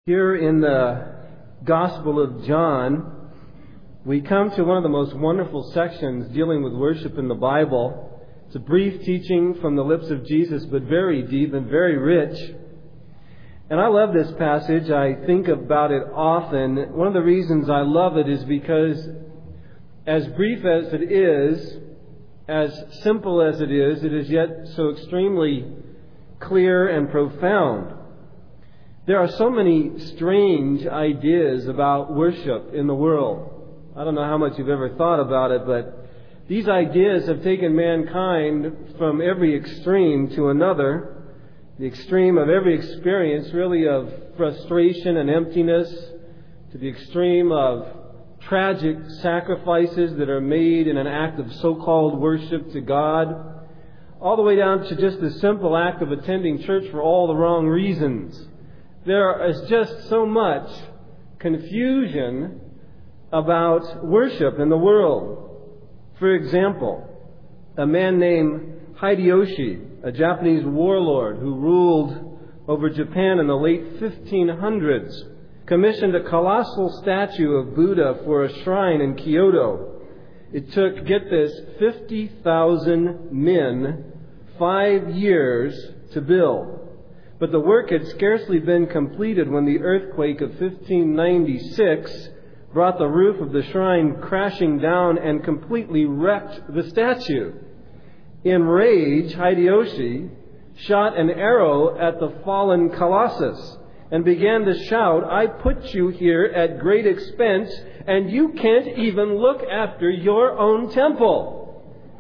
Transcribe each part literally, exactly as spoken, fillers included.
Here in the Gospel of John, we come to one of the most wonderful sections dealing with worship in the Bible. It's a brief teaching from the lips of Jesus, but very deep and very rich. And I love this passage. I think about it often. One of the reasons I love it is because as brief as it is, as simple as it is, it is yet so extremely clear and profound. There are so many strange ideas about worship in the world. I don't know how much you've ever thought about it, but these ideas have taken mankind from every extreme to another. The extreme of every experience, really, of frustration and emptiness, to the extreme of tragic sacrifices that are made in an act of so-called worship to God, all the way down to just the simple act of attending church for all the wrong reasons. There is just so much confusion about worship in the world. For example, a man named Hideyoshi, a Japanese warlord who ruled over Japan in the late fifteen hundreds, commissioned a colossal statue of Buddha for a shrine in Kyoto. It took, get this, fifty thousand men, five years to build. But the work had scarcely been completed when the earthquake of fifteen ninety-six brought the roof of the shrine crashing down and completely wrecked the statue. In rage, Hideyoshi shot an arrow at the fallen colossus and began to shout, "I put you here at great expense, and you can't even look after your own temple."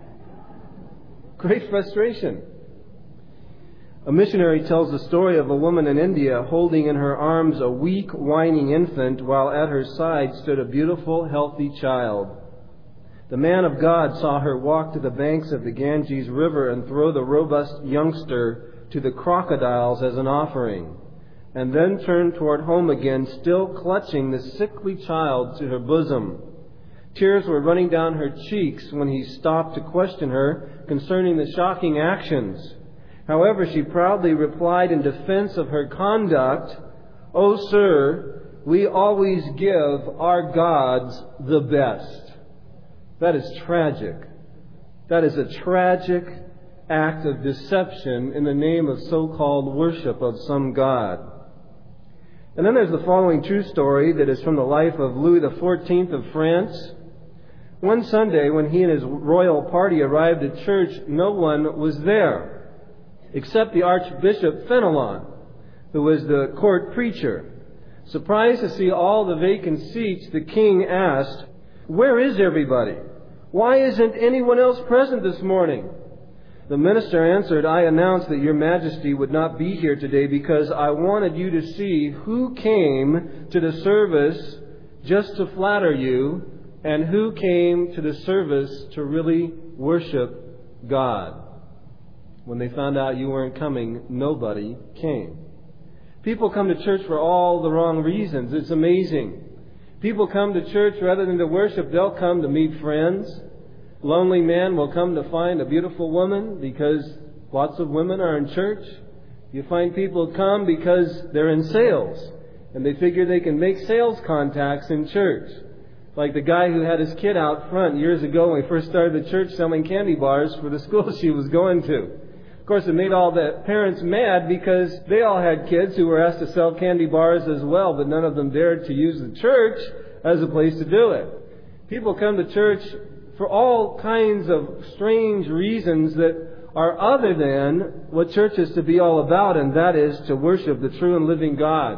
Great frustration. A missionary tells the story of a woman in India holding in her arms a weak, whining infant while at her side stood a beautiful, healthy child. The man of God saw her walk to the banks of the Ganges River and throw the robust youngster to the crocodiles as an offering, and then turn toward home again, still clutching the sickly child to her bosom. Tears were running down her cheeks when he stopped to question her concerning the shocking actions. However, she proudly replied in defense of her conduct, "Oh, sir, we always give our gods the best." That is tragic. That is a tragic act of deception in the name of so-called worship of some god. And then there's the following true story that is from the life of Louis the fourteenth of France. One Sunday, when he and his royal party arrived at church, no one was there except the Archbishop Fenelon, who was the court preacher. Surprised to see all the vacant seats, the king asked, "Where is everybody? Why isn't anyone else present this morning?" The minister answered, "I announced that your majesty would not be here today because I wanted you to see who came to the service just to flatter you and who came to the service to really worship God. When they found out you weren't coming, nobody came." People come to church for all the wrong reasons. It's amazing. People come to church rather than to worship. They'll come to meet friends. Lonely man will come to find a beautiful woman because lots of women are in church. You find people come because they're in sales and they figure they can make sales contacts in church. Like the guy who had his kid out front years ago when he first started the church selling candy bars for the school she was going to. Of course, it made all the parents mad because they all had kids who were asked to sell candy bars as well, but none of them dared to use the church as a place to do it. People come to church for all kinds of strange reasons that are other than what church is to be all about, and that is to worship the true and living God.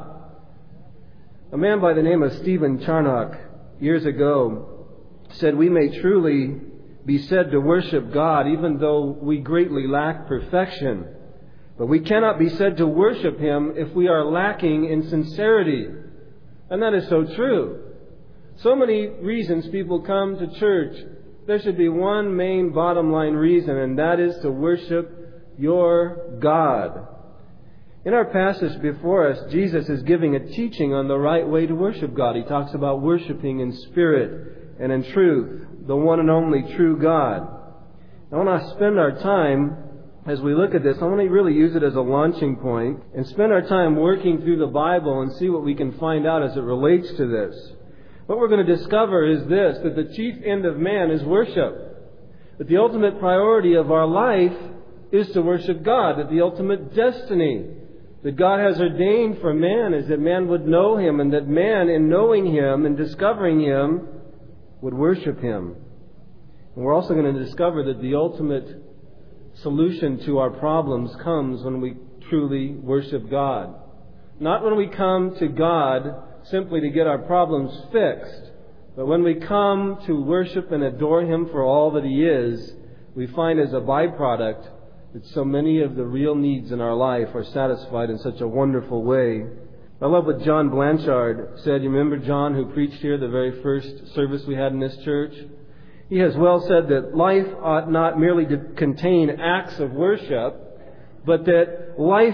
A man by the name of Stephen Charnock years ago said, "We may truly be said to worship God even though we greatly lack perfection. But we cannot be said to worship Him if we are lacking in sincerity." And that is so true. So many reasons people come to church. There should be one main bottom line reason, and that is to worship your God. In our passage before us, Jesus is giving a teaching on the right way to worship God. He talks about worshiping in spirit and in truth, the one and only true God. I want to spend our time as we look at this, I want to really use it as a launching point and spend our time working through the Bible and see what we can find out as it relates to this. What we're going to discover is this, that the chief end of man is worship. That the ultimate priority of our life is to worship God. That the ultimate destiny that God has ordained for man is that man would know Him, and that man, in knowing Him and discovering Him, would worship Him. And we're also going to discover that the ultimate solution to our problems comes when we truly worship God. Not when we come to God simply to get our problems fixed, but when we come to worship and adore Him for all that He is, we find as a byproduct that so many of the real needs in our life are satisfied in such a wonderful way. I love what John Blanchard said. You remember John, who preached here the very first service we had in this church? He has well said that life ought not merely to contain acts of worship, but that life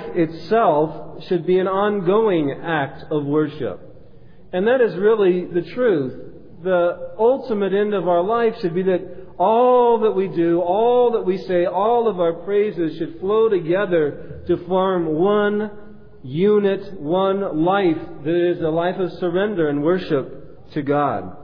itself should be an ongoing act of worship. And that is really the truth. The ultimate end of our life should be that all that we do, all that we say, all of our praises should flow together to form one unit, one life that is a life of surrender and worship to God.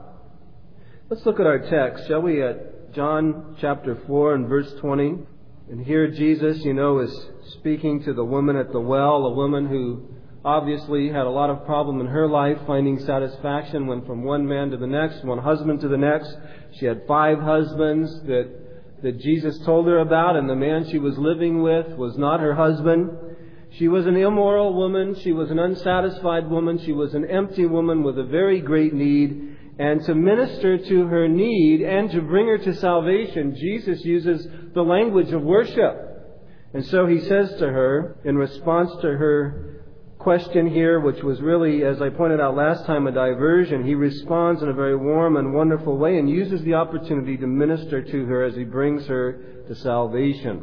Let's look at our text, shall we, at John chapter four and verse twenty. And here Jesus, you know, is speaking to the woman at the well, a woman who obviously had a lot of problem in her life, finding satisfaction, went from one man to the next, one husband to the next. She had five husbands that, that Jesus told her about, and the man she was living with was not her husband. She was an immoral woman. She was an unsatisfied woman. She was an empty woman with a very great need. And to minister to her need and to bring her to salvation, Jesus uses the language of worship. And so He says to her, in response to her question here, which was really, as I pointed out last time, a diversion, He responds in a very warm and wonderful way and uses the opportunity to minister to her as He brings her to salvation.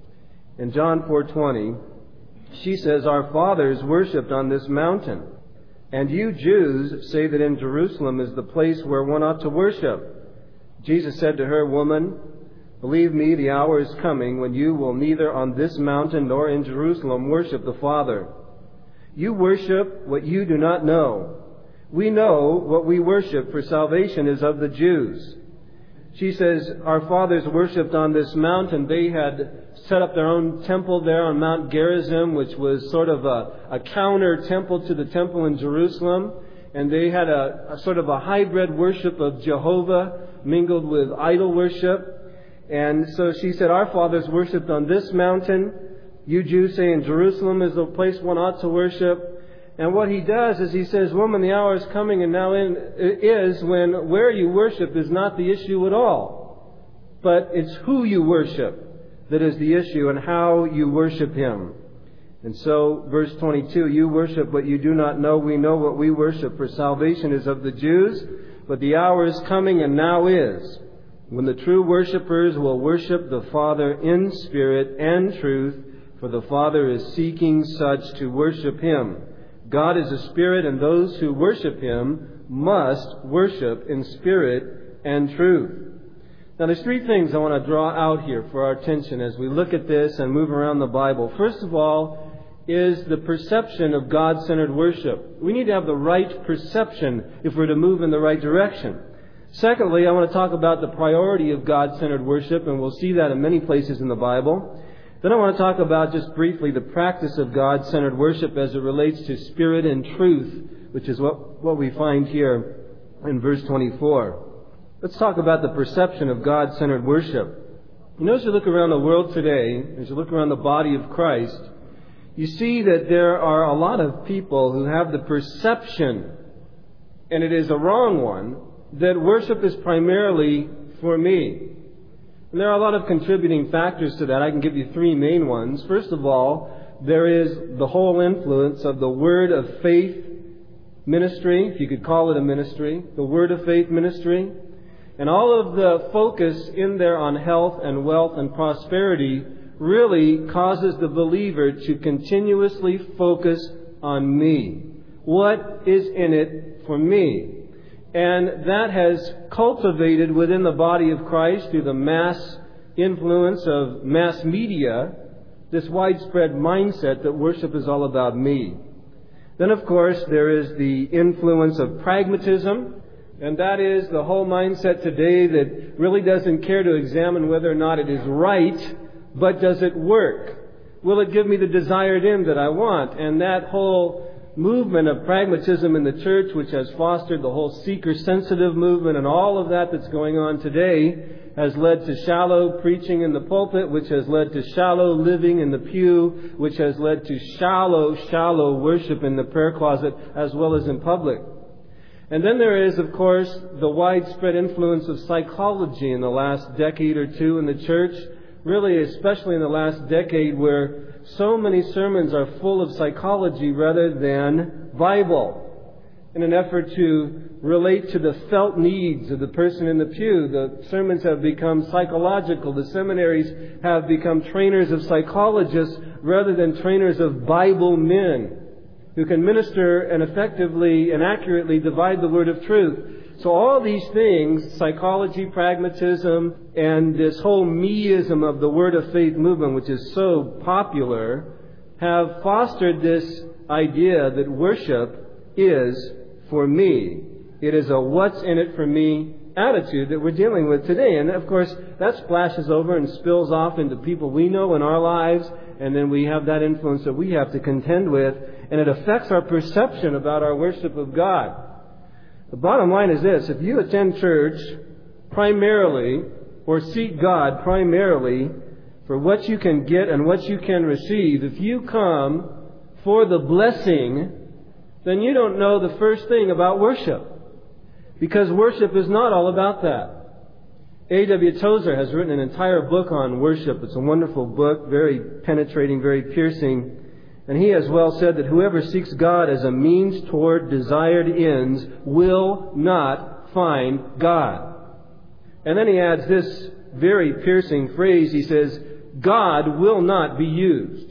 In John four twenty, she says, "Our fathers worshipped on this mountain. And you Jews say that in Jerusalem is the place where one ought to worship." Jesus said to her, "Woman, believe me, the hour is coming when you will neither on this mountain nor in Jerusalem worship the Father. You worship what you do not know. We know what we worship, for salvation is of the Jews." She says, our fathers worshipped on this mountain. They had set up their own temple there on Mount Gerizim, which was sort of a, a counter temple to the temple in Jerusalem. And they had a, a sort of a hybrid worship of Jehovah mingled with idol worship. And so she said, our fathers worshipped on this mountain. You Jews say in Jerusalem is the place one ought to worship. And what He does is He says, woman, the hour is coming and now in, is when where you worship is not the issue at all. But it's who you worship that is the issue and how you worship Him. And so, verse twenty-two, you worship what you do not know. We know what we worship, for salvation is of the Jews. But the hour is coming and now is, when the true worshippers will worship the Father in spirit and truth, for the Father is seeking such to worship Him. God is a spirit, and those who worship Him must worship in spirit and truth. Now, there's three things I want to draw out here for our attention as we look at this and move around the Bible. First of all is the perception of God-centered worship. We need to have the right perception if we're to move in the right direction. Secondly, I want to talk about the priority of God-centered worship, and we'll see that in many places in the Bible. Then I want to talk about just briefly the practice of God-centered worship as it relates to spirit and truth, which is what, what we find here in verse twenty-four. Let's talk about the perception of God-centered worship. You know, as you look around the world today, as you look around the body of Christ, you see that there are a lot of people who have the perception, and it is a wrong one, that worship is primarily for me. And there are a lot of contributing factors to that. I can give you three main ones. First of all, there is the whole influence of the Word of Faith ministry, if you could call it a ministry, the Word of Faith ministry. And all of the focus in there on health and wealth and prosperity really causes the believer to continuously focus on me. What is in it for me? And that has cultivated within the body of Christ through the mass influence of mass media this widespread mindset that worship is all about me. Then, of course, there is the influence of pragmatism, and that is the whole mindset today that really doesn't care to examine whether or not it is right, but does it work? Will it give me the desired end that I want? And that whole movement of pragmatism in the church, which has fostered the whole seeker-sensitive movement and all of that that's going on today, has led to shallow preaching in the pulpit, which has led to shallow living in the pew, which has led to shallow, shallow worship in the prayer closet as well as in public. And then there is, of course, the widespread influence of psychology in the last decade or two in the church, really especially in the last decade, where so many sermons are full of psychology rather than Bible. In an effort to relate to the felt needs of the person in the pew, the sermons have become psychological. The seminaries have become trainers of psychologists rather than trainers of Bible men who can minister and effectively and accurately divide the word of truth. So all these things, psychology, pragmatism, and this whole meism of the Word of Faith movement, which is so popular, have fostered this idea that worship is for me. It is a what's in it for me attitude that we're dealing with today. And of course, that splashes over and spills off into people we know in our lives, and then we have that influence that we have to contend with, and it affects our perception about our worship of God. The bottom line is this: if you attend church primarily, or seek God primarily for what you can get and what you can receive, if you come for the blessing, then you don't know the first thing about worship. Because worship is not all about that. A W Tozer has written an entire book on worship. It's a wonderful book, very penetrating, very piercing. And he has well said that whoever seeks God as a means toward desired ends will not find God. And then he adds this very piercing phrase. He says, God will not be used.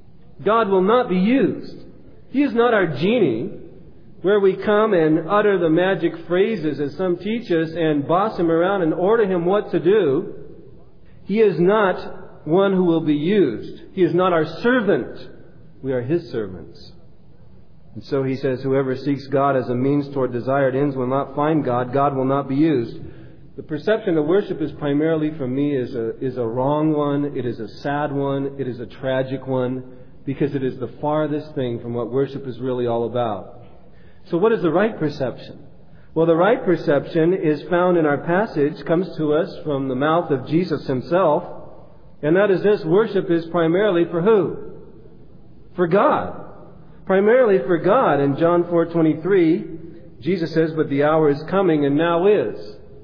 God will not be used. He is not our genie, where we come and utter the magic phrases as some teach us and boss him around and order him what to do. He is not one who will be used. He is not our servant. We are His servants. And so he says, whoever seeks God as a means toward desired ends will not find God. God will not be used. The perception that worship is primarily for me is a, is a wrong one. It is a sad one. It is a tragic one, because it is the farthest thing from what worship is really all about. So what is the right perception? Well, the right perception is found in our passage, comes to us from the mouth of Jesus Himself, and that is this: worship is primarily for who? For God. Primarily for God. In John four twenty-three, Jesus says, but the hour is coming, and now is,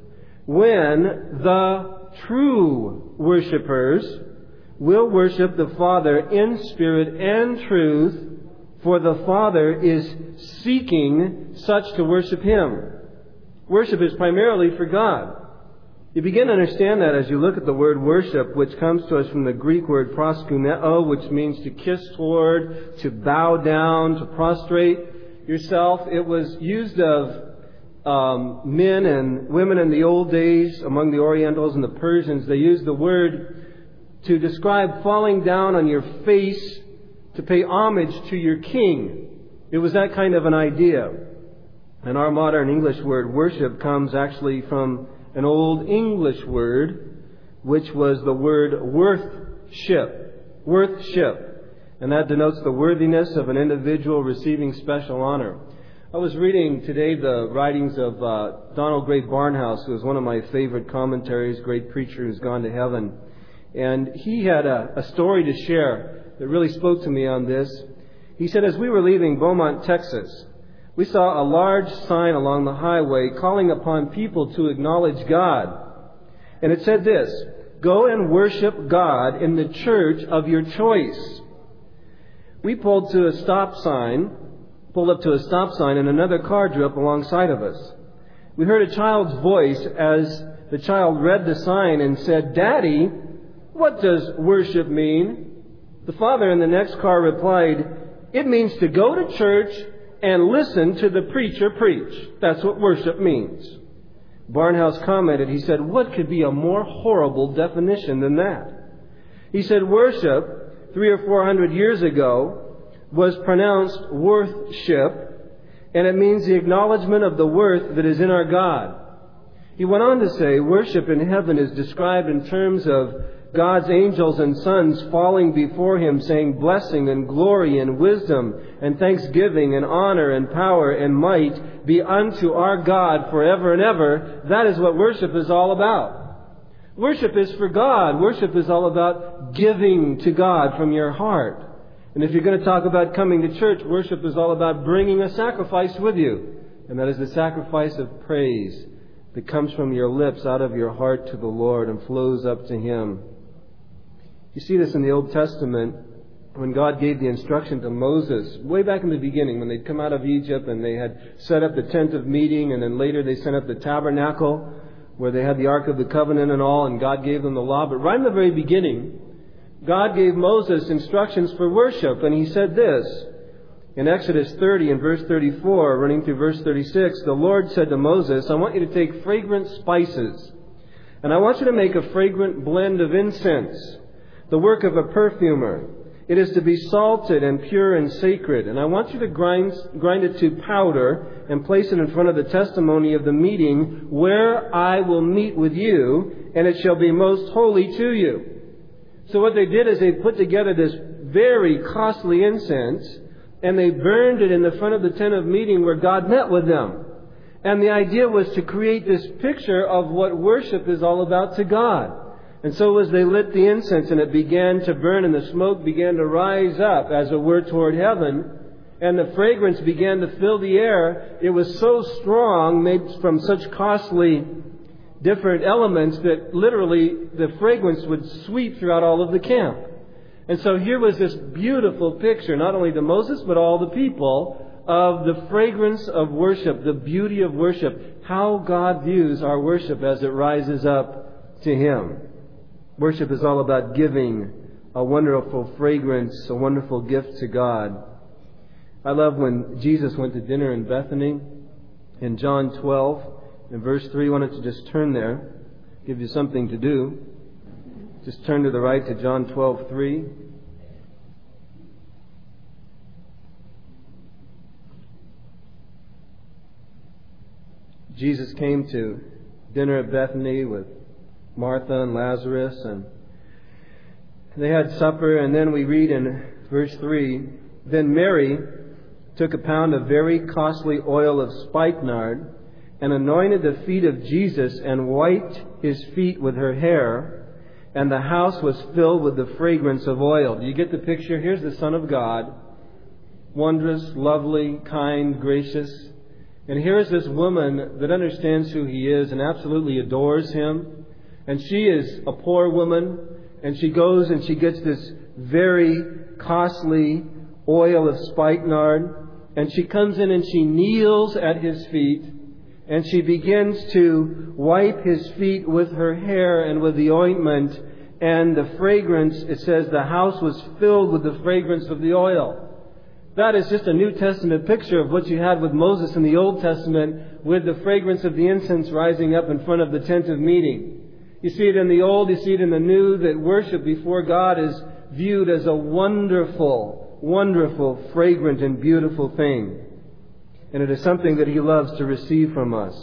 when the true worshipers will worship the Father in spirit and truth, for the Father is seeking such to worship Him. Worship is primarily for God. You begin to understand that as you look at the word worship, which comes to us from the Greek word proskuneo, which means to kiss toward, to bow down, to prostrate yourself. It was used of um, men and women in the old days among the Orientals and the Persians. They used the word to describe falling down on your face to pay homage to your king. It was that kind of an idea. And our modern English word worship comes actually from an old English word, which was the word worthship. Worthship. And that denotes the worthiness of an individual receiving special honor. I was reading today the writings of uh, Donald Gray Barnhouse, who is one of my favorite commentaries, great preacher who's gone to heaven. And he had a, a story to share that really spoke to me on this. He said, as we were leaving Beaumont, Texas, we saw a large sign along the highway calling upon people to acknowledge God. And it said this: go and worship God in the church of your choice. We pulled to a stop sign, pulled up to a stop sign, and another car drew up alongside of us. We heard a child's voice as the child read the sign and said, Daddy, what does worship mean? The father in the next car replied, it means to go to church and listen to the preacher preach. That's what worship means. Barnhouse commented, he said, what could be a more horrible definition than that? He said, worship three or four hundred years ago was pronounced worthship, and it means the acknowledgement of the worth that is in our God. He went on to say, worship in heaven is described in terms of God's angels and sons falling before Him, saying blessing and glory and wisdom and thanksgiving and honor and power and might be unto our God forever and ever. That is what worship is all about. Worship is for God. Worship is all about giving to God from your heart. And if you're going to talk about coming to church, worship is all about bringing a sacrifice with you. And that is the sacrifice of praise that comes from your lips out of your heart to the Lord and flows up to Him. You see this in the Old Testament when God gave the instruction to Moses, way back in the beginning when they'd come out of Egypt and they had set up the tent of meeting, and then later they set up the tabernacle where they had the Ark of the Covenant and all, and God gave them the law. But right in the very beginning, God gave Moses instructions for worship, and He said this in Exodus thirty and verse thirty-four, running through verse thirty-six, the Lord said to Moses, I want you to take fragrant spices, and I want you to make a fragrant blend of incense, the work of a perfumer. It is to be salted and pure and sacred. And I want you to grind, grind it to powder and place it in front of the testimony of the meeting where I will meet with you, and it shall be most holy to you. So what they did is they put together this very costly incense, and they burned it in the front of the tent of meeting where God met with them. And the idea was to create this picture of what worship is all about to God. And so as they lit the incense and it began to burn and the smoke began to rise up, as it were, toward heaven, and the fragrance began to fill the air, it was so strong, made from such costly different elements, that literally the fragrance would sweep throughout all of the camp. And so here was this beautiful picture, not only to Moses, but all the people, of the fragrance of worship, the beauty of worship, how God views our worship as it rises up to Him. Worship is all about giving a wonderful fragrance, a wonderful gift to God. I love when Jesus went to dinner in Bethany in John twelve, in verse three. I wanted to just turn there, give you something to do. Just turn to the right to John twelve three. Jesus came to dinner at Bethany with Martha and Lazarus, and they had supper, and then we read in verse three, then Mary took a pound of very costly oil of spikenard and anointed the feet of Jesus and wiped His feet with her hair, and the house was filled with the fragrance of oil. Do you get the picture? Here's the Son of God, wondrous, lovely, kind, gracious. And here is this woman that understands who He is and absolutely adores Him. And she is a poor woman, and she goes and she gets this very costly oil of spikenard, and she comes in and she kneels at His feet, and she begins to wipe His feet with her hair and with the ointment, and the fragrance, it says the house was filled with the fragrance of the oil. That is just a New Testament picture of what you had with Moses in the Old Testament, with the fragrance of the incense rising up in front of the tent of meeting. You see it in the Old, you see it in the New, that worship before God is viewed as a wonderful, wonderful, fragrant and beautiful thing. And it is something that He loves to receive from us.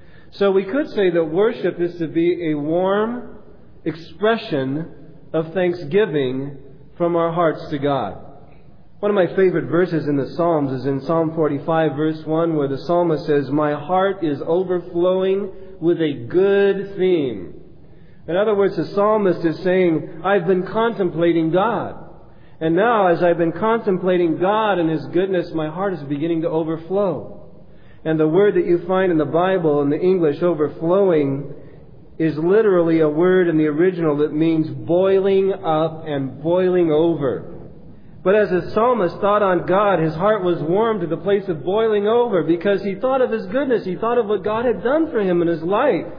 So we could say that worship is to be a warm expression of thanksgiving from our hearts to God. One of my favorite verses in the Psalms is in Psalm forty-five, verse one, where the psalmist says, my heart is overflowing with a good theme. In other words, the psalmist is saying, I've been contemplating God. And now, as I've been contemplating God and His goodness, my heart is beginning to overflow. And the word that you find in the Bible, in the English, overflowing, is literally a word in the original that means boiling up and boiling over. But as the psalmist thought on God, his heart was warmed to the place of boiling over, because he thought of His goodness. He thought of what God had done for him in his life.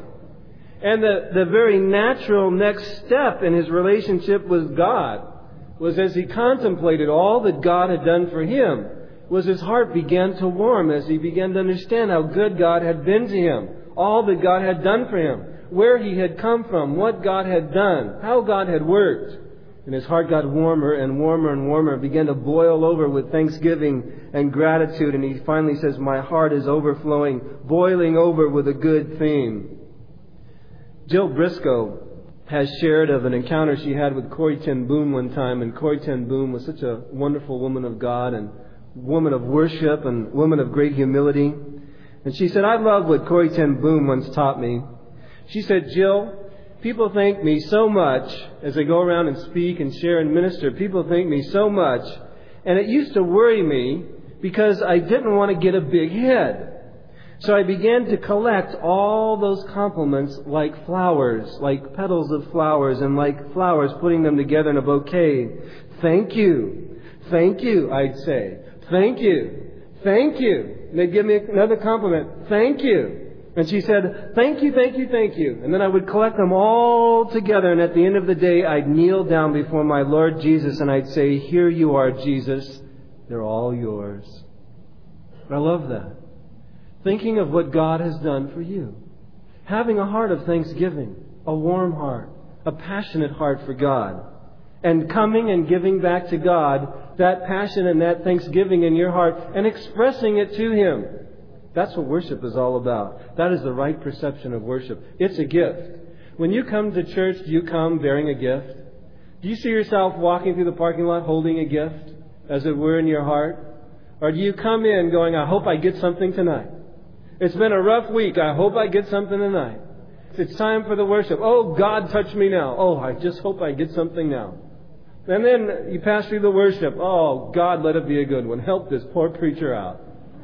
And the, the very natural next step in his relationship with God was, as he contemplated all that God had done for him, was his heart began to warm as he began to understand how good God had been to him, all that God had done for him, where he had come from, what God had done, how God had worked. And his heart got warmer and warmer and warmer, began to boil over with thanksgiving and gratitude. And he finally says, my heart is overflowing, boiling over with a good theme. Jill Briscoe has shared of an encounter she had with Corrie ten Boom one time. And Corrie ten Boom was such a wonderful woman of God and woman of worship and woman of great humility. And she said, I love what Corrie ten Boom once taught me. She said, Jill, people thank me so much as I go around and speak and share and minister. People thank me so much. And it used to worry me because I didn't want to get a big head. So I began to collect all those compliments like flowers, like petals of flowers, and like flowers, putting them together in a bouquet. Thank you. Thank you, I'd say. Thank you. Thank you. And they'd give me another compliment. Thank you. And she said, thank you, thank you, thank you. And then I would collect them all together. And at the end of the day, I'd kneel down before my Lord Jesus and I'd say, here you are, Jesus. They're all yours. I love that. Thinking of what God has done for you. Having a heart of thanksgiving. A warm heart. A passionate heart for God. And coming and giving back to God that passion and that thanksgiving in your heart and expressing it to Him. That's what worship is all about. That is the right perception of worship. It's a gift. When you come to church, do you come bearing a gift? Do you see yourself walking through the parking lot holding a gift, as it were, in your heart? Or do you come in going, I hope I get something tonight? It's been a rough week. I hope I get something tonight. It's time for the worship. Oh, God, touch me now. Oh, I just hope I get something now. And then you pass through the worship. Oh, God, let it be a good one. Help this poor preacher out.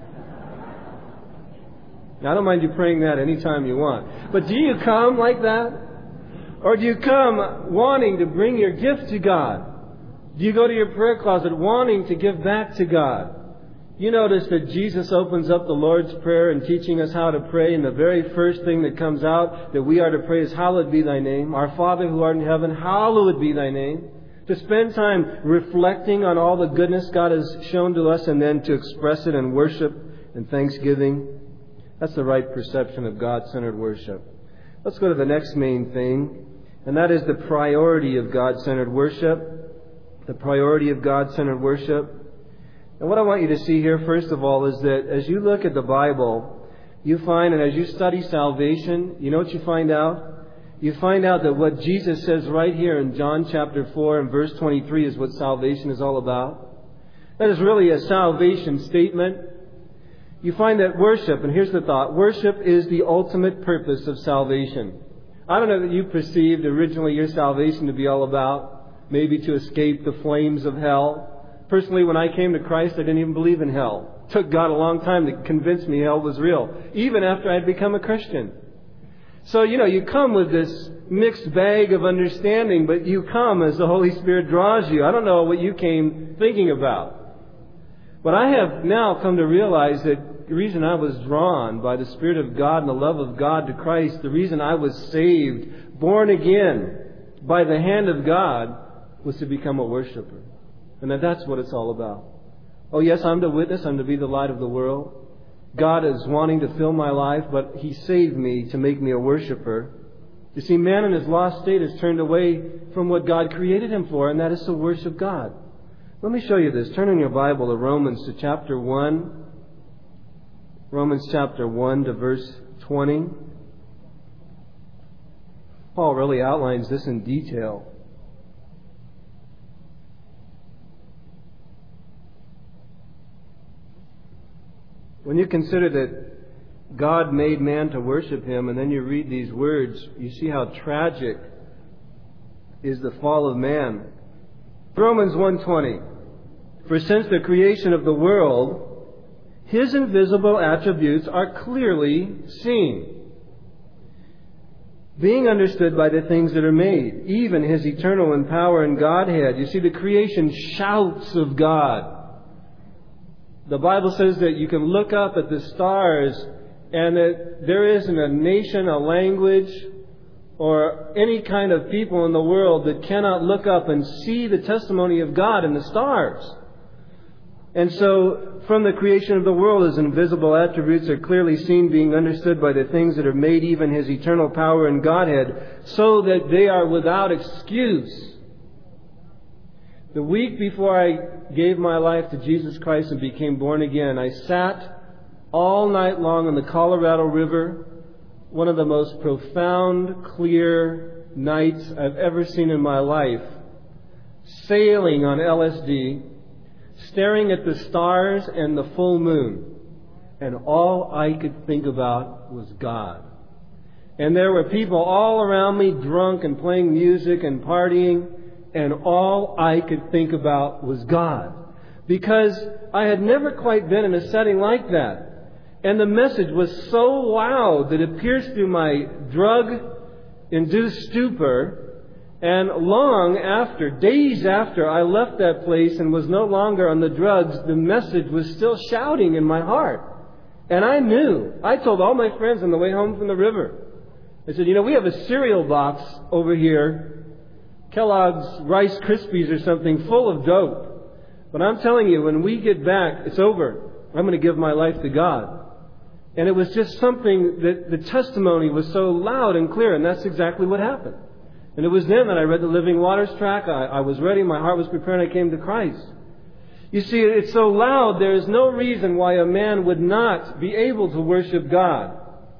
Now, I don't mind you praying that anytime you want. But do you come like that? Or do you come wanting to bring your gift to God? Do you go to your prayer closet wanting to give back to God? You notice that Jesus opens up the Lord's Prayer and teaching us how to pray. And the very first thing that comes out that we are to pray is, hallowed be thy name. Our Father who art in heaven, hallowed be thy name. To spend time reflecting on all the goodness God has shown to us and then to express it in worship and thanksgiving. That's the right perception of God-centered worship. Let's go to the next main thing, and that is the priority of God-centered worship. The priority of God-centered worship. And what I want you to see here, first of all, is that as you look at the Bible, you find, and as you study salvation, you know what you find out? You find out that what Jesus says right here in John chapter four and verse twenty-three is what salvation is all about. That is really a salvation statement. You find that worship, and here's the thought, worship is the ultimate purpose of salvation. I don't know that you perceived originally your salvation to be all about, maybe to escape the flames of hell. Personally, when I came to Christ, I didn't even believe in hell. It took God a long time to convince me hell was real, even after I'd become a Christian. So, you know, you come with this mixed bag of understanding, but you come as the Holy Spirit draws you. I don't know what you came thinking about. But I have now come to realize that the reason I was drawn by the Spirit of God and the love of God to Christ, the reason I was saved, born again by the hand of God, was to become a worshiper. And that that's what it's all about. Oh yes, I'm to witness, I'm to be the light of the world. God is wanting to fill my life, but He saved me to make me a worshiper. You see, man in his lost state has turned away from what God created him for, and that is to worship God. Let me show you this. Turn in your Bible to Romans to chapter one. Romans chapter one to verse twenty. Paul really outlines this in detail. When you consider that God made man to worship Him, and then you read these words, you see how tragic is the fall of man. Romans one twenty. For since the creation of the world, His invisible attributes are clearly seen, being understood by the things that are made, even His eternal in power and Godhead. You see, the creation shouts of God. The Bible says that you can look up at the stars and that there isn't a nation, a language, or any kind of people in the world that cannot look up and see the testimony of God in the stars. And so, from the creation of the world, His invisible attributes are clearly seen, being understood by the things that are made, even His eternal power and Godhead, so that they are without excuse. The week before I gave my life to Jesus Christ and became born again, I sat all night long on the Colorado River, one of the most profound, clear nights I've ever seen in my life, sailing on L S D, staring at the stars and the full moon. And all I could think about was God. And there were people all around me drunk and playing music and partying, and all I could think about was God. Because I had never quite been in a setting like that. And the message was so loud that it pierced through my drug-induced stupor. And long after, days after I left that place and was no longer on the drugs, the message was still shouting in my heart. And I knew. I told all my friends on the way home from the river. I said, you know, we have a cereal box over here, Kellogg's Rice Krispies or something, full of dope. But I'm telling you, when we get back, it's over. I'm going to give my life to God. And it was just something that the testimony was so loud and clear, and that's exactly what happened. And it was then that I read the Living Waters tract. I, I was ready, my heart was prepared, and I came to Christ. You see, it's so loud, there is no reason why a man would not be able to worship God.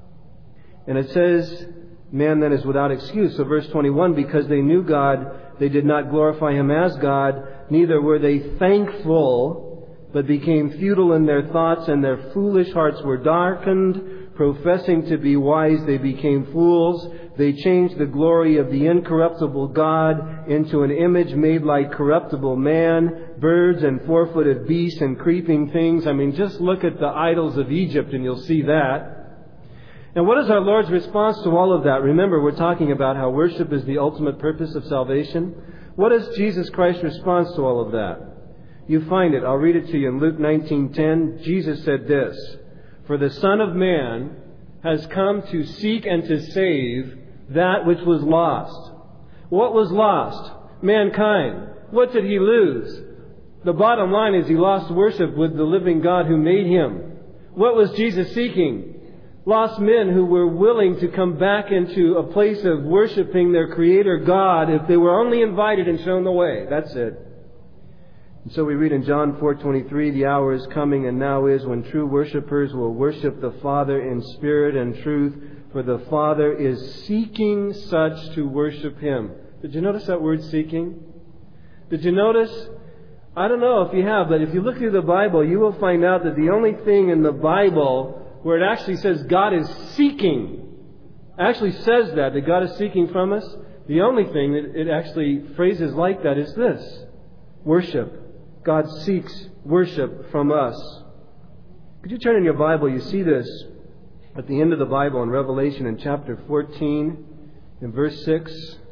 And it says, man then is without excuse. So verse twenty-one, because they knew God, they did not glorify Him as God, neither were they thankful, but became futile in their thoughts, and their foolish hearts were darkened. Professing to be wise, they became fools. They changed the glory of the incorruptible God into an image made like corruptible man, birds and four-footed beasts and creeping things. I mean, just look at the idols of Egypt and you'll see that. And what is our Lord's response to all of that? Remember, we're talking about how worship is the ultimate purpose of salvation. What is Jesus Christ's response to all of that? You find it. I'll read it to you in Luke nineteen ten. Jesus said this, "For the Son of Man has come to seek and to save that which was lost." What was lost? Mankind. What did He lose? The bottom line is He lost worship with the living God who made Him. What was Jesus seeking? Lost men who were willing to come back into a place of worshiping their Creator God if they were only invited and shown the way. That's it. And so we read in John four twenty-three, "The hour is coming and now is when true worshipers will worship the Father in spirit and truth, for the Father is seeking such to worship Him." Did you notice that word seeking? Did you notice? I don't know if you have, but if you look through the Bible, you will find out that the only thing in the Bible where it actually says God is seeking, actually says that, that God is seeking from us, the only thing that it actually phrases like that is this: worship. God seeks worship from us. Could you turn in your Bible? You see this at the end of the Bible in Revelation in chapter fourteen, in verse six.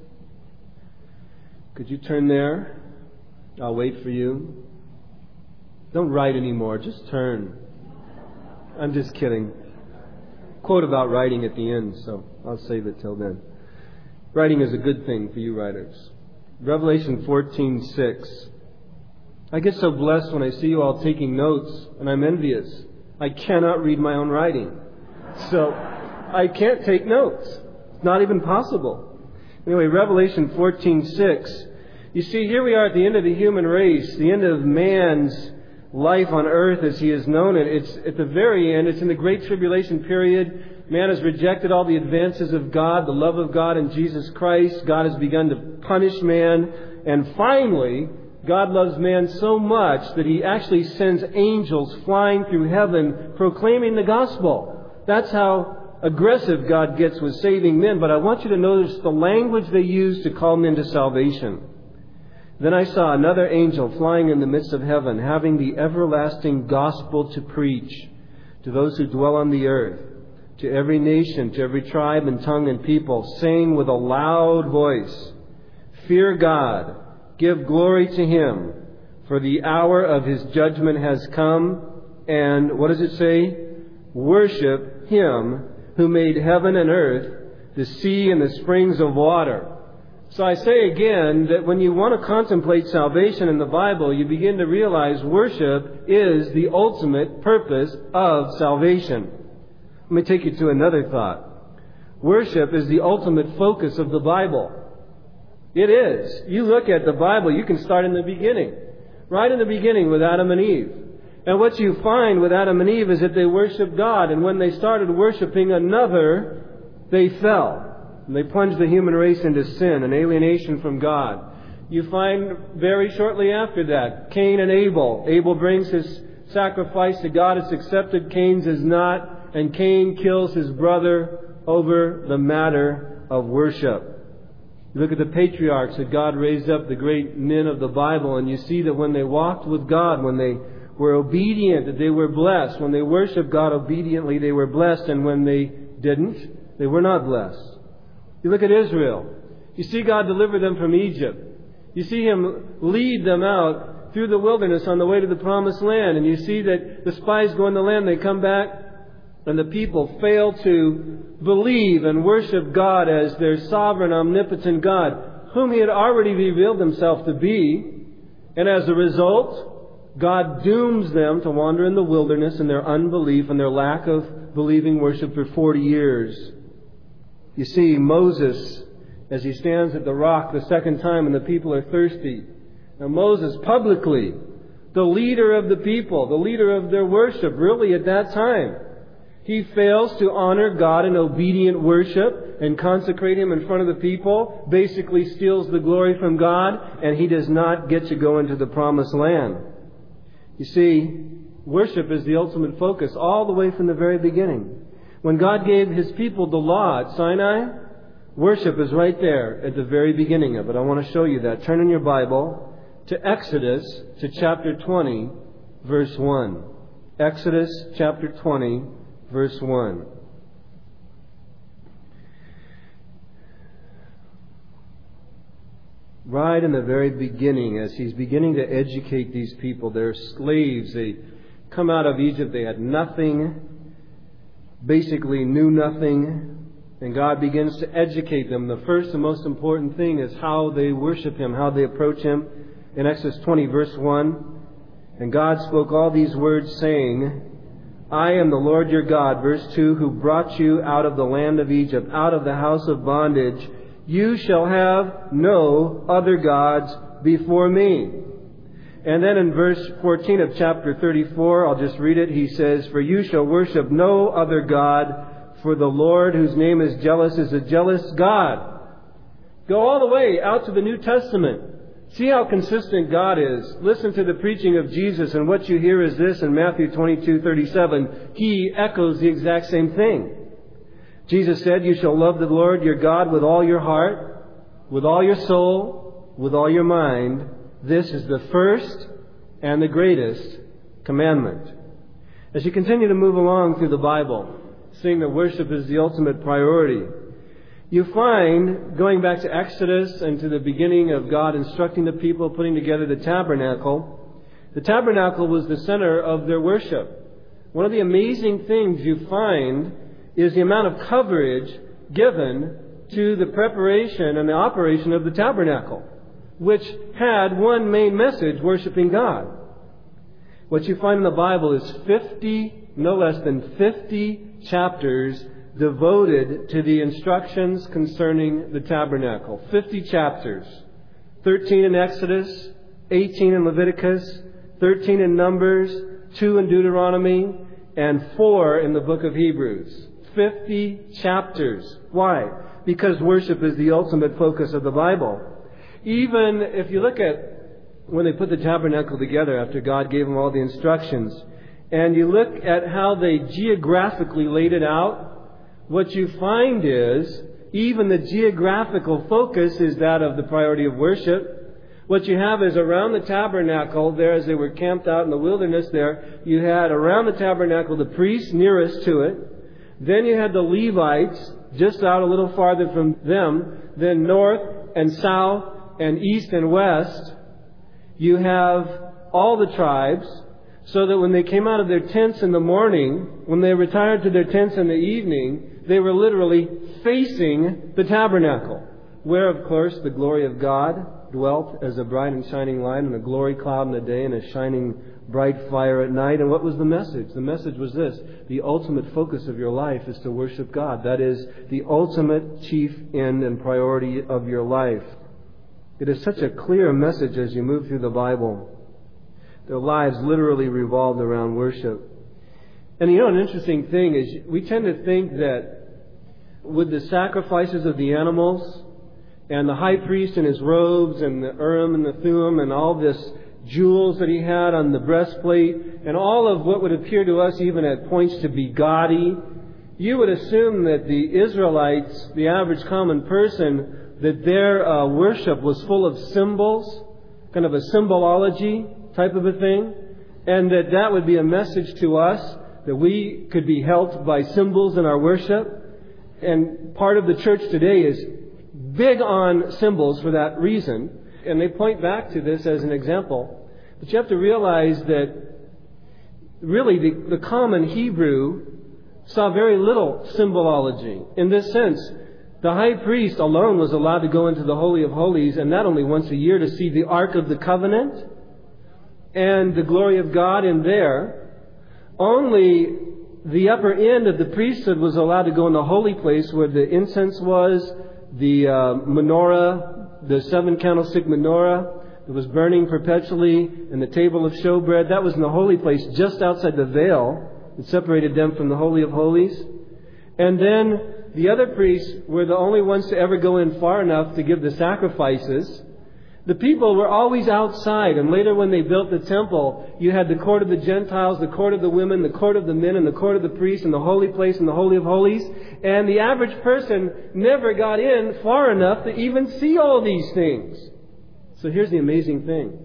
Could you turn there? I'll wait for you. Don't write anymore. Just turn. I'm just kidding. Quote about writing at the end, so I'll save it till then. Writing is a good thing for you writers. Revelation fourteen six. I get so blessed when I see you all taking notes, and I'm envious. I cannot read my own writing. So I can't take notes. It's not even possible. Anyway, Revelation fourteen six. You see, here we are at the end of the human race, the end of man's life on earth as he has known it. It's at the very end. It's in the Great Tribulation period. Man has rejected all the advances of God, the love of God in Jesus Christ. God has begun to punish man. And finally, God loves man so much that He actually sends angels flying through heaven proclaiming the gospel. That's how aggressive God gets with saving men. But I want you to notice the language they use to call men to salvation. "Then I saw another angel flying in the midst of heaven, having the everlasting gospel to preach to those who dwell on the earth, to every nation, to every tribe and tongue and people, saying with a loud voice, 'Fear God, give glory to Him, for the hour of His judgment has come, and,' what does it say? 'Worship Him who made heaven and earth, the sea and the springs of water.'" So I say again that when you want to contemplate salvation in the Bible, you begin to realize worship is the ultimate purpose of salvation. Let me take you to another thought. Worship is the ultimate focus of the Bible. It is. You look at the Bible, you can start in the beginning. Right in the beginning with Adam and Eve. And what you find with Adam and Eve is that they worshiped God. And when they started worshiping another, they fell. And they plunged the human race into sin and alienation from God. You find very shortly after that, Cain and Abel. Abel brings his sacrifice to God. It's accepted. Cain's is not. And Cain kills his brother over the matter of worship. You look at the patriarchs that God raised up, the great men of the Bible, and you see that when they walked with God, when they were obedient, that they were blessed. When they worshiped God obediently, they were blessed. And when they didn't, they were not blessed. You look at Israel. You see God deliver them from Egypt. You see Him lead them out through the wilderness on the way to the promised land. And you see that the spies go in the land, they come back, and the people fail to believe and worship God as their sovereign, omnipotent God, whom He had already revealed Himself to be. And as a result, God dooms them to wander in the wilderness in their unbelief and their lack of believing worship for forty years. You see Moses, as he stands at the rock the second time and the people are thirsty. Now Moses publicly, the leader of the people, the leader of their worship, really at that time, he fails to honor God in obedient worship and consecrate Him in front of the people, basically steals the glory from God, and he does not get to go into the promised land. You see, worship is the ultimate focus all the way from the very beginning. When God gave His people the law at Sinai, worship is right there at the very beginning of it. I want to show you that. Turn in your Bible to Exodus, to chapter twenty, verse one. Exodus chapter twenty, verse one. Right in the very beginning, as He's beginning to educate these people, they're slaves. They come out of Egypt, they had nothing, basically knew nothing, and God begins to educate them. The first and most important thing is how they worship Him, how they approach Him. In Exodus twenty, verse one, and God spoke all these words, saying, I am the Lord your God, verse two, who brought you out of the land of Egypt, out of the house of bondage. You shall have no other gods before me. And then in verse fourteen of chapter thirty-four, I'll just read it. He says, for you shall worship no other God, for the Lord, whose name is jealous, is a jealous God. Go all the way out to the New Testament. See how consistent God is. Listen to the preaching of Jesus, and what you hear is this in Matthew twenty-two thirty-seven. He echoes the exact same thing. Jesus said, you shall love the Lord your God with all your heart, with all your soul, with all your mind. This is the first and the greatest commandment. As you continue to move along through the Bible, seeing that worship is the ultimate priority, you find, going back to Exodus and to the beginning of God instructing the people, putting together the tabernacle, the tabernacle was the center of their worship. One of the amazing things you find is the amount of coverage given to the preparation and the operation of the tabernacle, which had one main message, worshiping God. What you find in the Bible is fifty, no less than fifty chapters devoted to the instructions concerning the tabernacle. Fifty chapters. Thirteen in Exodus, eighteen in Leviticus, thirteen in Numbers, two in Deuteronomy, and four in the book of Hebrews. Fifty chapters. Why? Because worship is the ultimate focus of the Bible. Even if you look at when they put the tabernacle together after God gave them all the instructions, and you look at how they geographically laid it out, what you find is even the geographical focus is that of the priority of worship. What you have is around the tabernacle there, as they were camped out in the wilderness there, you had around the tabernacle the priests nearest to it. Then you had the Levites just out a little farther from them. Then north and south and east and west, you have all the tribes, so that when they came out of their tents in the morning, when they retired to their tents in the evening, they were literally facing the tabernacle, where, of course, the glory of God dwelt as a bright and shining light, and a glory cloud in the day, and a shining bright fire at night. And what was the message? The message was this: the ultimate focus of your life is to worship God. That is the ultimate chief end and priority of your life. It is such a clear message as you move through the Bible. Their lives literally revolved around worship. And you know, an interesting thing is we tend to think that with the sacrifices of the animals and the high priest in his robes and the Urim and the Thummim and all this jewels that he had on the breastplate and all of what would appear to us even at points to be gaudy, you would assume that the Israelites, the average common person, that their uh, worship was full of symbols, kind of a symbolology type of a thing, and that that would be a message to us, that we could be helped by symbols in our worship. And part of the church today is big on symbols for that reason, and they point back to this as an example. But you have to realize that really the, the common Hebrew saw very little symbolology. In this sense, the high priest alone was allowed to go into the Holy of Holies, and that only once a year, to see the Ark of the Covenant and the glory of God in there. Only the upper end of the priesthood was allowed to go in the holy place where the incense was, the uh, menorah, the seven candlestick menorah that was burning perpetually, and the table of showbread. That was in the holy place just outside the veil that separated them from the Holy of Holies. And then the other priests were the only ones to ever go in far enough to give the sacrifices. The people were always outside, and later when they built the temple, you had the court of the Gentiles, the court of the women, the court of the men, and the court of the priests, and the holy place, and the Holy of Holies. And the average person never got in far enough to even see all these things. So here's the amazing thing.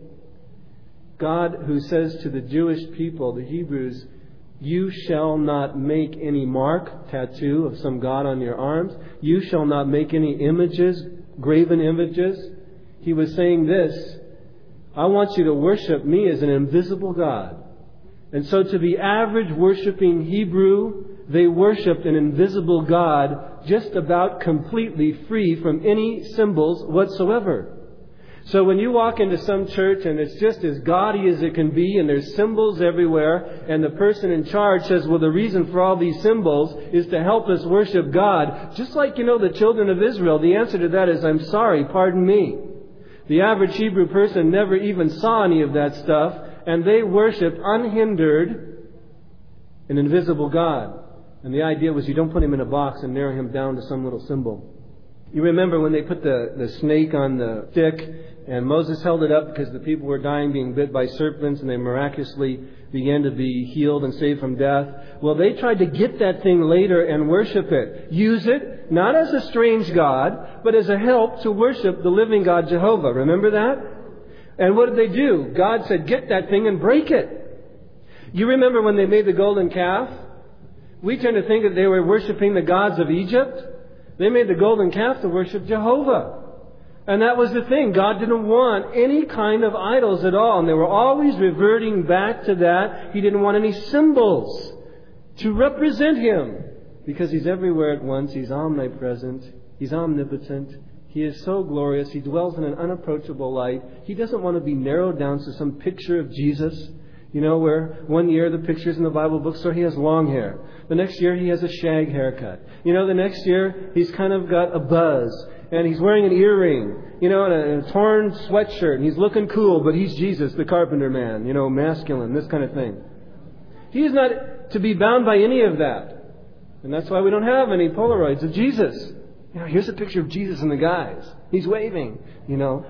God, who says to the Jewish people, the Hebrews, you shall not make any mark, tattoo of some god on your arms. You shall not make any images, graven images. He was saying this, I want you to worship me as an invisible God. And so to the average worshiping Hebrew, they worshipped an invisible God just about completely free from any symbols whatsoever. So when you walk into some church and it's just as gaudy as it can be and there's symbols everywhere, and the person in charge says, well, the reason for all these symbols is to help us worship God, just like, you know, the children of Israel, the answer to that is, I'm sorry, pardon me. The average Hebrew person never even saw any of that stuff, and they worshipped unhindered an invisible God. And the idea was you don't put him in a box and narrow him down to some little symbol. You remember when they put the, the snake on the stick, and Moses held it up because the people were dying, being bit by serpents, and they miraculously began to be healed and saved from death. Well, they tried to get that thing later and worship it. Use it, not as a strange God, but as a help to worship the living God, Jehovah. Remember that? And what did they do? God said, get that thing and break it. You remember when they made the golden calf? We tend to think that they were worshiping the gods of Egypt. They made the golden calf to worship Jehovah. And that was the thing. God didn't want any kind of idols at all. And they were always reverting back to that. He didn't want any symbols to represent Him. Because He's everywhere at once. He's omnipresent. He's omnipotent. He is so glorious. He dwells in an unapproachable light. He doesn't want to be narrowed down to some picture of Jesus. You know, where one year the pictures in the Bible bookstore, he has long hair. The next year he has a shag haircut. You know, the next year he's kind of got a buzz. And he's wearing an earring, you know, and a, and a torn sweatshirt. And he's looking cool, but he's Jesus, the carpenter man, you know, masculine, this kind of thing. He's not to be bound by any of that. And that's why we don't have any Polaroids of Jesus. You know, here's a picture of Jesus in the guys. He's waving, you know.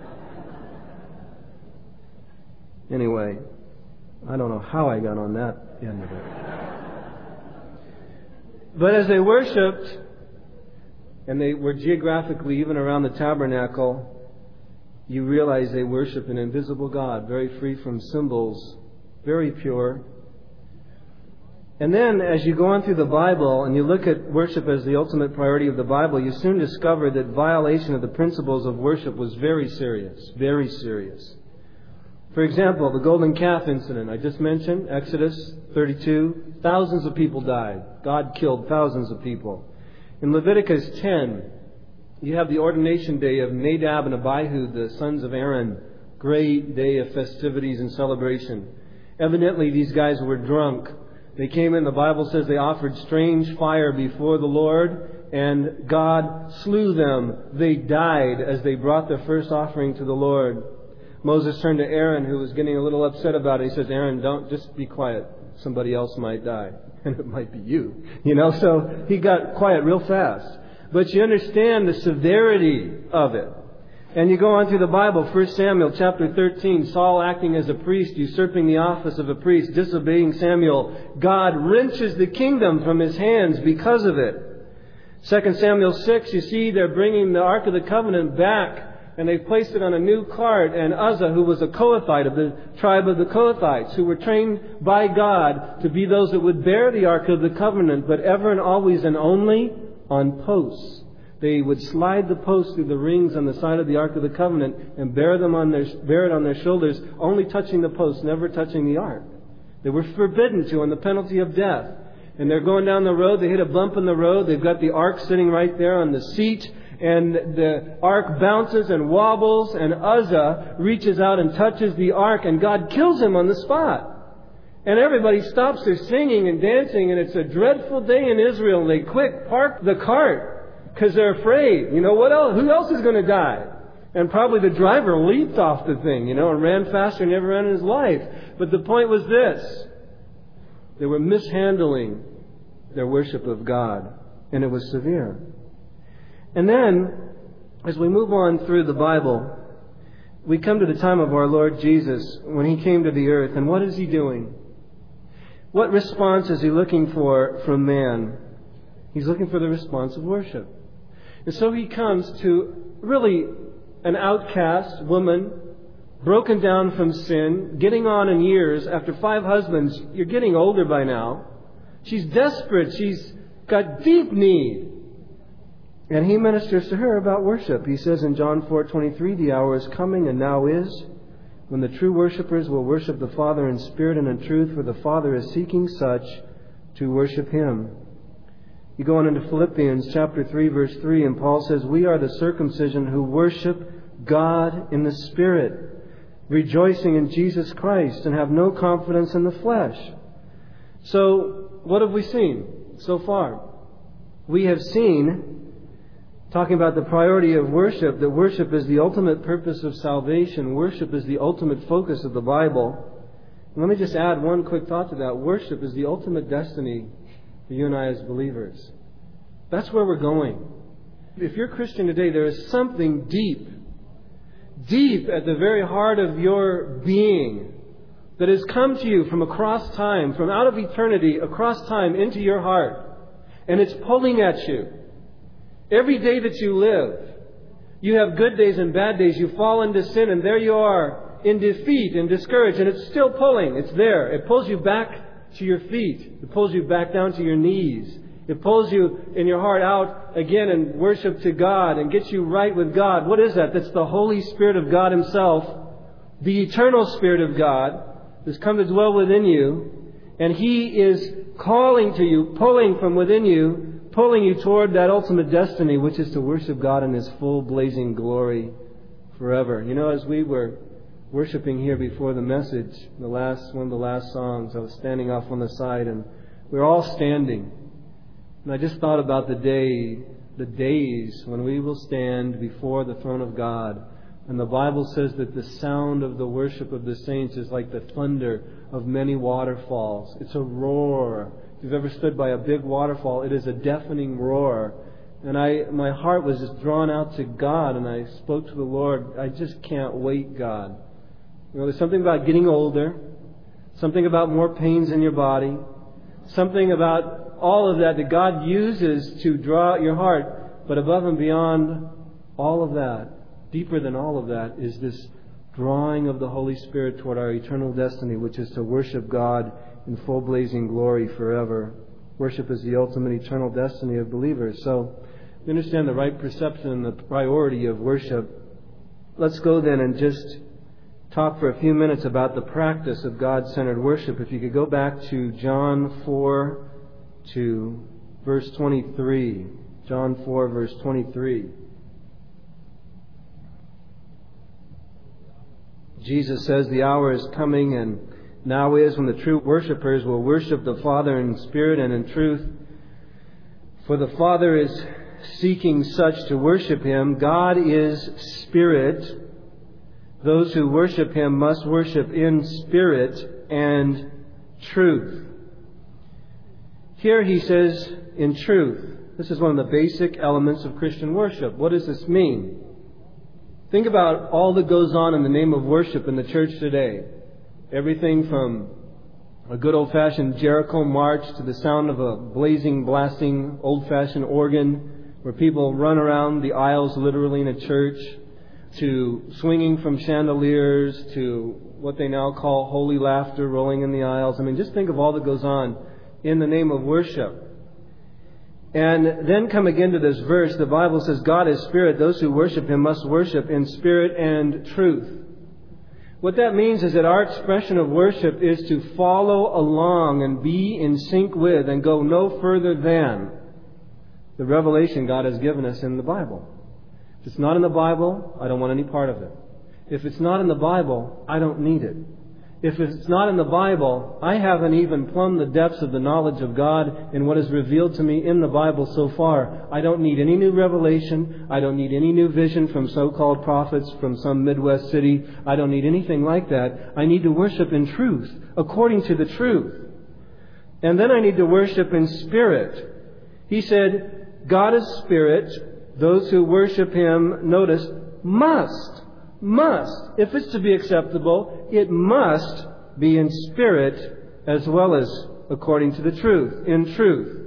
Anyway, I don't know how I got on that end of it. But as they worshipped, and they were geographically even around the tabernacle, you realize they worship an invisible God, very free from symbols, very pure. And then as you go on through the Bible and you look at worship as the ultimate priority of the Bible, you soon discover that violation of the principles of worship was very serious, very serious. For example, the golden calf incident I just mentioned, Exodus thirty-two, thousands of people died. God killed thousands of people. In Leviticus ten, you have the ordination day of Nadab and Abihu, the sons of Aaron. Great day of festivities and celebration. Evidently, these guys were drunk. They came in, the Bible says they offered strange fire before the Lord, and God slew them. They died as they brought their first offering to the Lord. Moses turned to Aaron, who was getting a little upset about it. He says, Aaron, don't, just be quiet. Somebody else might die. And it might be you. You know, so he got quiet real fast. But you understand the severity of it. And you go on through the Bible, First Samuel chapter thirteen, Saul acting as a priest, usurping the office of a priest, disobeying Samuel. God wrenches the kingdom from his hands because of it. Second Samuel six, you see they're bringing the Ark of the Covenant back, and they've placed it on a new cart. And Uzzah, who was a Kohathite of the tribe of the Kohathites, who were trained by God to be those that would bear the Ark of the Covenant, but ever and always and only on posts. They would slide the posts through the rings on the side of the Ark of the Covenant and bear them on their bear it on their shoulders, only touching the posts, never touching the Ark. They were forbidden to on the penalty of death. And they're going down the road, they hit a bump in the road, they've got the Ark sitting right there on the seat, and the Ark bounces and wobbles, and Uzzah reaches out and touches the Ark, and God kills him on the spot. And everybody stops their singing and dancing, and it's a dreadful day in Israel, and they quick park the cart. Because they're afraid. You know, what else? Who else is going to die? And probably the driver leaped off the thing, you know, and ran faster than he ever ran in his life. But the point was this. They were mishandling their worship of God. And it was severe. And then, as we move on through the Bible, we come to the time of our Lord Jesus when He came to the earth. And what is He doing? What response is He looking for from man? He's looking for the response of worship. And so He comes to really an outcast woman, broken down from sin, getting on in years. After five husbands, you're getting older by now. She's desperate. She's got deep need. And He ministers to her about worship. He says in John four twenty-three, the hour is coming and now is, when the true worshippers will worship the Father in spirit and in truth, for the Father is seeking such to worship Him. You go on into Philippians chapter three, verse three, and Paul says, we are the circumcision who worship God in the Spirit, rejoicing in Jesus Christ, and have no confidence in the flesh. So, what have we seen so far? We have seen, talking about the priority of worship, that worship is the ultimate purpose of salvation. Worship is the ultimate focus of the Bible. And let me just add one quick thought to that. Worship is the ultimate destiny for you and I as believers. That's where we're going. If you're a Christian today, there is something deep, deep at the very heart of your being that has come to you from across time, from out of eternity, across time into your heart. And it's pulling at you. Every day that you live, you have good days and bad days. You fall into sin, and there you are in defeat and discouraged, and it's still pulling. It's there. It pulls you back to your feet. It pulls you back down to your knees. It pulls you in your heart out again and worship to God and gets you right with God. What is that? That's the Holy Spirit of God Himself, the eternal Spirit of God, who's come to dwell within you. And He is calling to you, pulling from within you, pulling you toward that ultimate destiny, which is to worship God in His full blazing glory forever. You know, as we were worshiping here before the message, the last one of the last songs, I was standing off on the side, and we were all standing. And I just thought about the day, the days when we will stand before the throne of God. And the Bible says that the sound of the worship of the saints is like the thunder of many waterfalls. It's a roar. If you've ever stood by a big waterfall, it is a deafening roar. And I, my heart was just drawn out to God, and I spoke to the Lord. I just can't wait, God. You know, there's something about getting older, something about more pains in your body, something about all of that that God uses to draw out your heart. But above and beyond all of that, deeper than all of that, is this drawing of the Holy Spirit toward our eternal destiny, which is to worship God in full blazing glory forever. Worship is the ultimate eternal destiny of believers. So, we understand the right perception and the priority of worship. Let's go then and just talk for a few minutes about the practice of God-centered worship. If you could go back to John four to verse twenty-three. John four, verse twenty-three. Jesus says, the hour is coming and now is when the true worshipers will worship the Father in spirit and in truth. For the Father is seeking such to worship Him. God is Spirit. Those who worship Him must worship in spirit and truth. Here he says, in truth. This is one of the basic elements of Christian worship. What does this mean? Think about all that goes on in the name of worship in the church today. Everything from a good old-fashioned Jericho march to the sound of a blazing, blasting, old-fashioned organ where people run around the aisles literally in a church, to swinging from chandeliers, to what they now call holy laughter rolling in the aisles. I mean, just think of all that goes on in the name of worship. And then come again to this verse. The Bible says, God is Spirit. Those who worship Him must worship in spirit and truth. What that means is that our expression of worship is to follow along and be in sync with and go no further than the revelation God has given us in the Bible. If it's not in the Bible, I don't want any part of it. If it's not in the Bible, I don't need it. If it's not in the Bible, I haven't even plumbed the depths of the knowledge of God in what is revealed to me in the Bible so far. I don't need any new revelation. I don't need any new vision from so-called prophets from some Midwest city. I don't need anything like that. I need to worship in truth, according to the truth. And then I need to worship in spirit. He said, God is Spirit. Those who worship Him, notice, must. Must. If it's to be acceptable, it must be in spirit as well as according to the truth, in truth.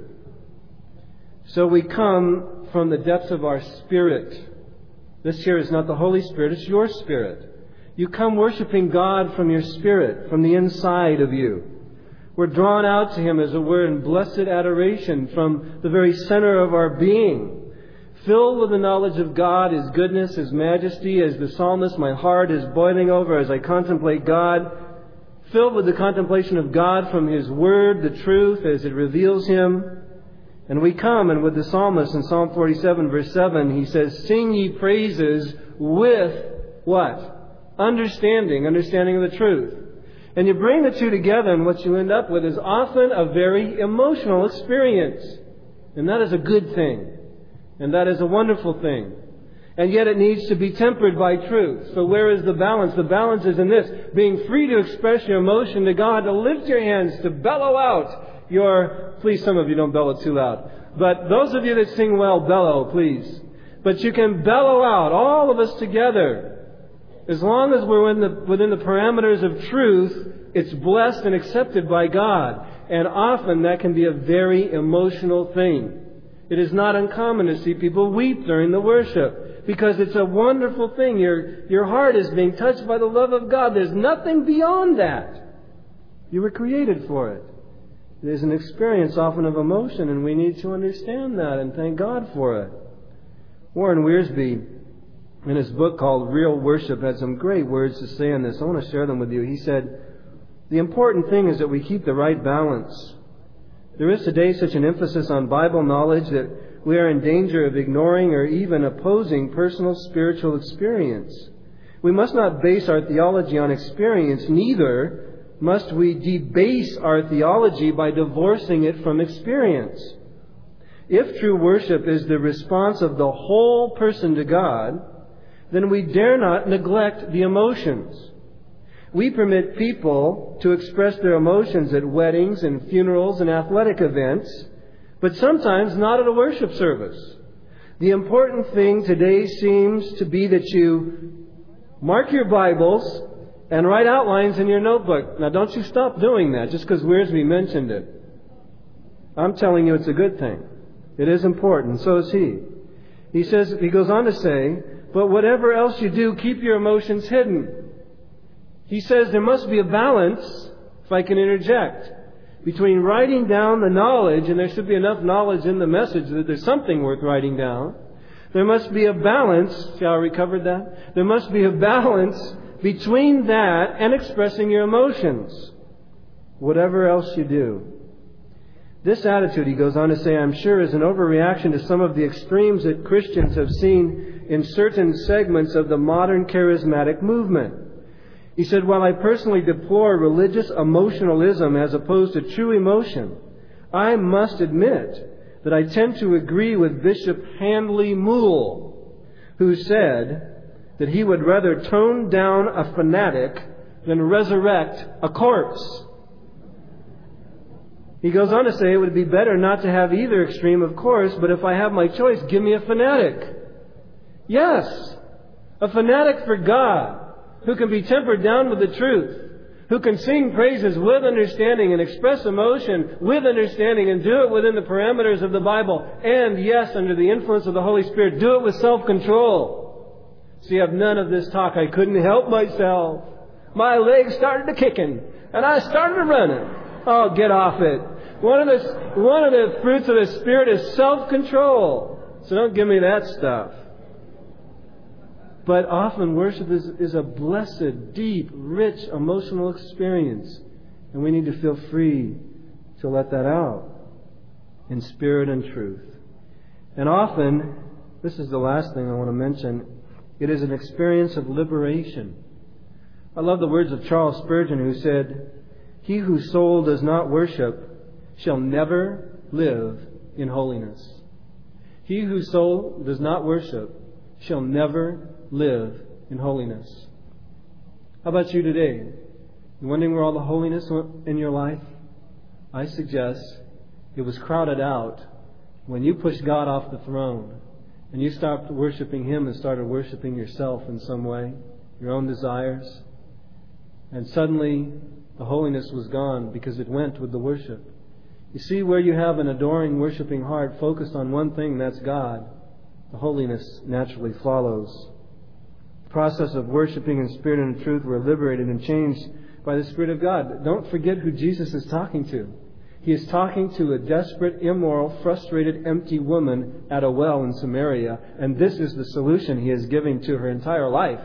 So we come from the depths of our spirit. This here is not the Holy Spirit, it's your spirit. You come worshiping God from your spirit, from the inside of you. We're drawn out to Him, as it were, in blessed adoration from the very center of our being. Filled with the knowledge of God, His goodness, His majesty, as the psalmist, my heart is boiling over as I contemplate God. Filled with the contemplation of God from His Word, the truth, as it reveals Him. And we come, and with the psalmist in Psalm forty-seven, verse seven, he says, sing ye praises with what? Understanding, understanding of the truth. And you bring the two together, and what you end up with is often a very emotional experience. And that is a good thing. And that is a wonderful thing. And yet it needs to be tempered by truth. So where is the balance? The balance is in this. Being free to express your emotion to God, to lift your hands, to bellow out your... Please, some of you don't bellow too loud. But those of you that sing well, bellow, please. But you can bellow out, all of us together. As long as we're in the, within the parameters of truth, it's blessed and accepted by God. And often that can be a very emotional thing. It is not uncommon to see people weep during the worship because it's a wonderful thing. Your, your heart is being touched by the love of God. There's nothing beyond that. You were created for it. There's an experience often of emotion, and we need to understand that and thank God for it. Warren Wiersbe, in his book called Real Worship, had some great words to say on this. I want to share them with you. He said, the important thing is that we keep the right balance. There is today such an emphasis on Bible knowledge that we are in danger of ignoring or even opposing personal spiritual experience. We must not base our theology on experience, neither must we debase our theology by divorcing it from experience. If true worship is the response of the whole person to God, then we dare not neglect the emotions. We permit people to express their emotions at weddings and funerals and athletic events, but sometimes not at a worship service. The important thing today seems to be that you mark your Bibles and write outlines in your notebook. Now, don't you stop doing that just because Wiersbe mentioned it. I'm telling you it's a good thing. It is important. So is he. He says, he goes on to say, but whatever else you do, keep your emotions hidden. He says there must be a balance, if I can interject, between writing down the knowledge, and there should be enough knowledge in the message that there's something worth writing down. There must be a balance. See how I recovered that? There must be a balance between that and expressing your emotions, whatever else you do. This attitude, he goes on to say, I'm sure is an overreaction to some of the extremes that Christians have seen in certain segments of the modern charismatic movement. He said, while I personally deplore religious emotionalism as opposed to true emotion, I must admit that I tend to agree with Bishop Handley Moule, who said that he would rather tone down a fanatic than resurrect a corpse. He goes on to say it would be better not to have either extreme, of course, but if I have my choice, give me a fanatic. Yes, a fanatic for God, who can be tempered down with the truth, who can sing praises with understanding and express emotion with understanding and do it within the parameters of the Bible, and yes, under the influence of the Holy Spirit, do it with self-control. So you have none of this talk, I couldn't help myself. My legs started to kicking, and I started running. Oh, get off it. One of the, one of the fruits of the Spirit is self-control. So don't give me that stuff. But often worship is, is a blessed, deep, rich, emotional experience. And we need to feel free to let that out in spirit and truth. And often, this is the last thing I want to mention, it is an experience of liberation. I love the words of Charles Spurgeon, who said, "He whose soul does not worship shall never live in holiness." He whose soul does not worship shall never live in holiness. How about you today? You wondering where all the holiness in your life? I suggest it was crowded out when you pushed God off the throne and you stopped worshiping Him and started worshiping yourself in some way, your own desires. And suddenly the holiness was gone because it went with the worship. You see, where you have an adoring, worshiping heart focused on one thing, that's God, the holiness naturally follows. The process of worshiping in spirit and in truth, we're liberated and changed by the Spirit of God. Don't forget who Jesus is talking to. He is talking to a desperate, immoral, frustrated, empty woman at a well in Samaria, and this is the solution He is giving to her entire life.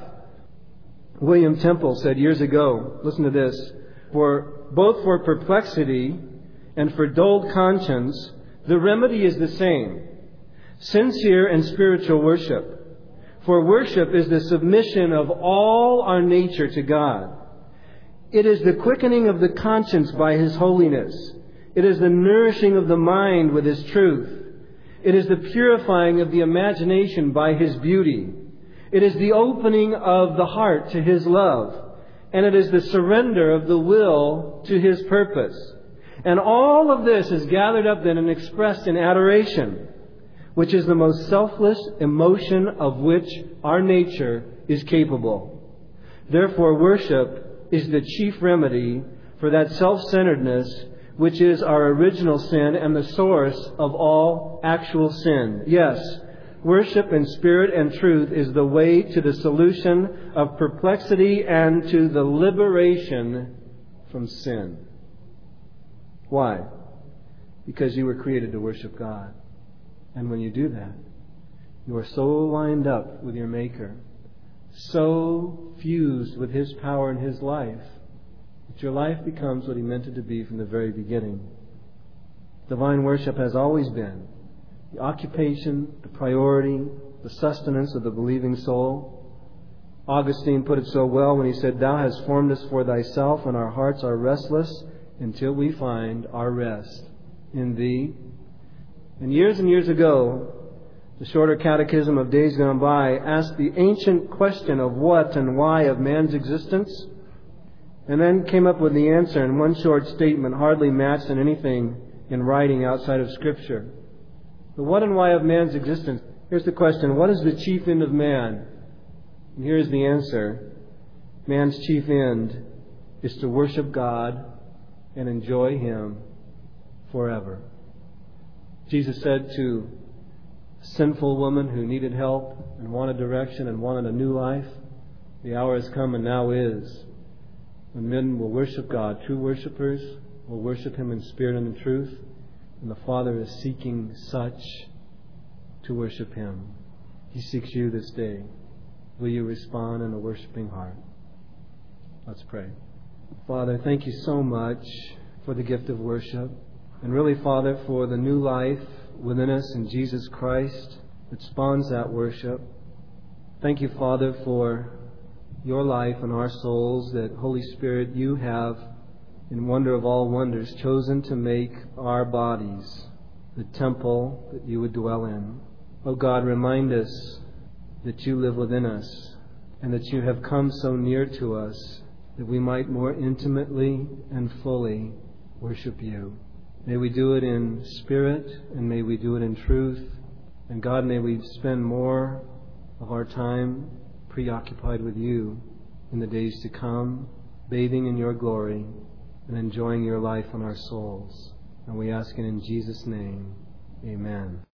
William Temple said years ago, listen to this, for both for perplexity and for dulled conscience, the remedy is the same: sincere and spiritual worship. For worship is the submission of all our nature to God. It is the quickening of the conscience by His holiness. It is the nourishing of the mind with His truth. It is the purifying of the imagination by His beauty. It is the opening of the heart to His love. And it is the surrender of the will to His purpose. And all of this is gathered up then and expressed in adoration, which is the most selfless emotion of which our nature is capable. Therefore, worship is the chief remedy for that self-centeredness which is our original sin and the source of all actual sin. Yes, worship in spirit and truth is the way to the solution of perplexity and to the liberation from sin. Why? Because you were created to worship God. And when you do that, you are so lined up with your Maker, so fused with His power and His life, that your life becomes what He meant it to be from the very beginning. Divine worship has always been the occupation, the priority, the sustenance of the believing soul. Augustine put it so well when he said, "Thou hast formed us for Thyself, and our hearts are restless until we find our rest in Thee." And years and years ago, the Shorter Catechism of Days Gone By asked the ancient question of what and why of man's existence, and then came up with the answer in one short statement, hardly matched in anything in writing outside of Scripture. The what and why of man's existence. Here's the question: what is the chief end of man? And here's the answer: man's chief end is to worship God and enjoy Him forever. Jesus said to a sinful woman who needed help and wanted direction and wanted a new life, the hour has come and now is when men will worship God. True worshipers will worship Him in spirit and in truth. And the Father is seeking such to worship Him. He seeks you this day. Will you respond in a worshiping heart? Let's pray. Father, thank You so much for the gift of worship. And really, Father, for the new life within us in Jesus Christ that spawns that worship. Thank You, Father, for Your life in our souls that, Holy Spirit, You have, in wonder of all wonders, chosen to make our bodies the temple that you would dwell in. O God, remind us that you live within us and that you have come so near to us that we might more intimately and fully worship you. May we do it in spirit and may we do it in truth. And God, may we spend more of our time preoccupied with you in the days to come, bathing in your glory and enjoying your life on our souls. And we ask it in Jesus' name. Amen.